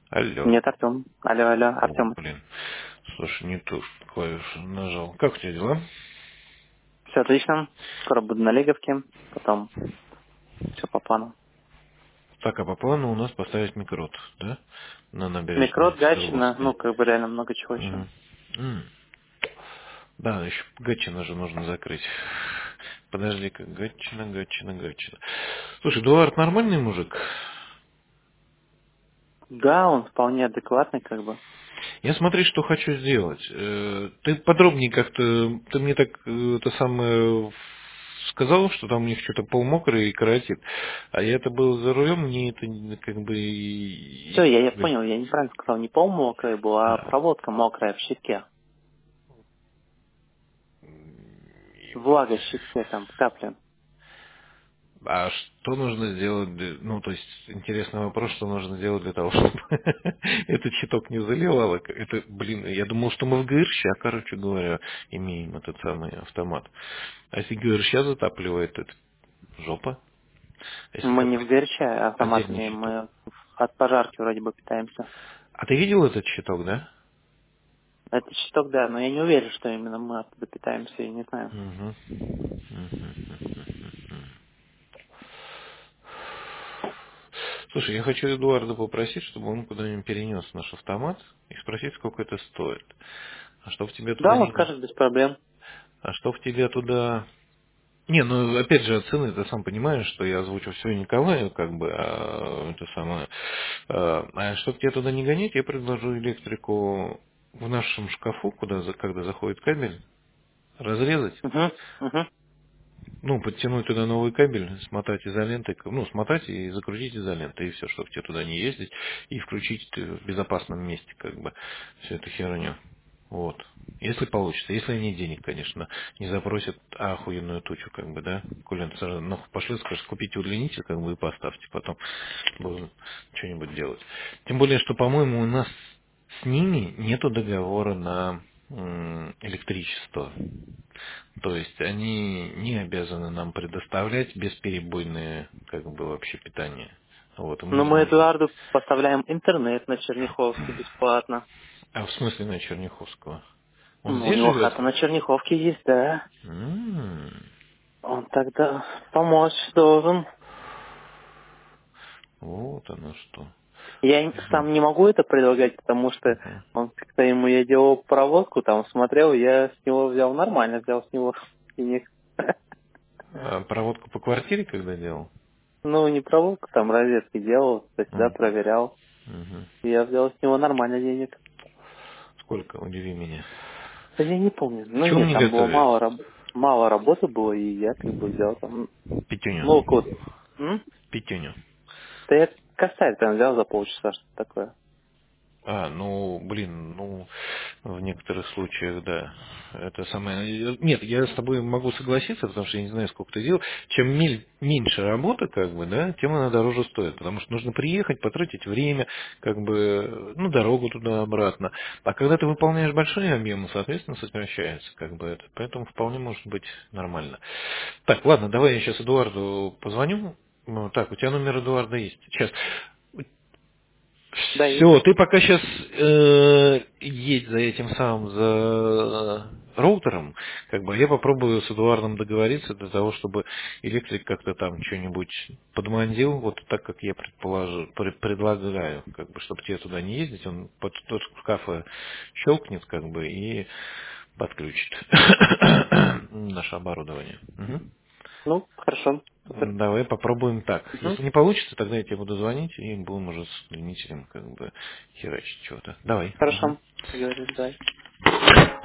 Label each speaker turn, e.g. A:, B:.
A: Алло.
B: Нет, Артем. Алло, алло,
A: О,
B: Артем.
A: блин. Слушай, не ту клавишу нажал. Как у тебя дела?
B: Все отлично. Скоро буду на Лиговке. Потом все по плану.
A: Так, а по плану у нас поставить микрот, да? На набережной
B: Микрот, Гатчина,
A: Свердловской.
B: ну, как бы реально много чего еще.
A: Мгм. Да, еще Гатчина же нужно закрыть. Подожди-ка, Гатчина. Слушай, Эдуард нормальный мужик?
B: Да, он вполне адекватный, как бы.
A: Я смотри, что хочу сделать. Ты подробнее как-то, ты мне так это самое сказал, что там у них что-то полмокрое и коротит. А я это был за рулем, мне это как бы...
B: Все, я понял, я неправильно сказал. Не пол мокрый был, а проводка мокрая в щитке. Влага в щитке, там, капли.
A: А что нужно сделать, ну, то есть, интересный вопрос, что нужно сделать для того, чтобы этот щиток не заливало. Это, блин, я думал, что мы в ГРЩ, короче говоря, имеем этот самый автомат. А если ГРЩ затапливает, это жопа. А если
B: Мы
A: как
B: не в ГРЧ автомат
A: отдельный
B: имеем,
A: щиток.
B: мы от пожарки вроде бы питаемся.
A: А ты видел этот щиток, да?
B: Это щиток, да, но я не уверен, что именно мы оттуда питаемся, я не знаю.
A: Мгм. Слушай, я хочу Эдуарда попросить, чтобы он куда-нибудь перенес наш автомат и спросить, сколько это стоит. А что в тебе
B: Да,
A: туда
B: он
A: не...
B: скажет без проблем.
A: А что в тебе туда... Не, ну опять же от цены ты сам понимаешь, что я озвучу все Николаю, как бы, это самое. А чтобы тебе туда не гонять, я предложу электрику в нашем шкафу, куда, когда заходит кабель, разрезать.
B: Угу, угу.
A: Ну, подтянуть туда новый кабель, смотать изолентой, ну, смотать и закрутить изолентой, и все, чтобы тебе туда не ездить, и включить в безопасном месте, как бы, всю эту херню. Вот. Если получится. Если они денег, конечно, не запросят охуенную тучу, как бы, да. Коли сразу, ну, пошли, скажешь, купите удлинитель, как бы, и поставьте, потом будем что-нибудь делать. Тем более, что, по-моему, у нас с ними нету договора на электричество. То есть они не обязаны нам предоставлять бесперебойное как бы вообще питание. Вот, и мы
B: Но
A: не
B: мы
A: можем.
B: Эдуарду поставляем интернет на Черняховске бесплатно.
A: А в смысле на Черняховского? Он
B: Ну, у
A: здесь
B: него
A: живет?
B: хата на Черняховке есть, да.
A: М.
B: Он тогда помочь должен.
A: Вот оно что.
B: Я
A: Мгм.
B: сам не могу это предлагать, потому что
A: Мгм.
B: он как-то ему я делал проводку, там смотрел, я с него взял нормально, взял с него денег.
A: А проводку по квартире когда делал?
B: Ну, не проводку, там розетки делал, туда
A: М.
B: проверял.
A: Мгм.
B: И я взял с него нормально денег.
A: Сколько? Удиви меня.
B: Да я не помню. Ну
A: Чего он
B: нет,
A: не
B: там было
A: готовит?
B: мало работы было, и я как бы взял там, ну,
A: Пятюню.
B: около... М?
A: Пятюню.
B: Да я косарь там взял за полчаса, что такое.
A: А, ну, блин, ну, в некоторых случаях, да. Это самое... Нет, я с тобой могу согласиться, потому что я не знаю, сколько ты делал. Чем меньше работы, как бы, да, тем она дороже стоит. Потому что нужно приехать, потратить время, как бы, ну, дорогу туда-обратно. А когда ты выполняешь большие объемы, соответственно, сокращается, как бы это. Поэтому вполне может быть нормально. Так, ладно, давай я сейчас Эдуарду позвоню. Ну, так, у тебя номер Эдуарда есть. Сейчас.
B: Да, есть.
A: Все, ты пока сейчас едь за этим самым, за роутером, как бы, а я попробую с Эдуардом договориться для того, чтобы электрик как-то там что-нибудь подмандил, вот так, как я предлагаю, как бы, чтобы тебе туда не ездить, он под тот шкафа щелкнет, как бы, и подключит наше оборудование. Мгм.
B: Ну, хорошо. Супер.
A: Давай попробуем так.
B: Угу.
A: Если не получится, тогда я тебе буду звонить и будем уже с удлинителем как бы херачить чего-то. Давай. Мгм.
B: Хорошо. Договорились, давай.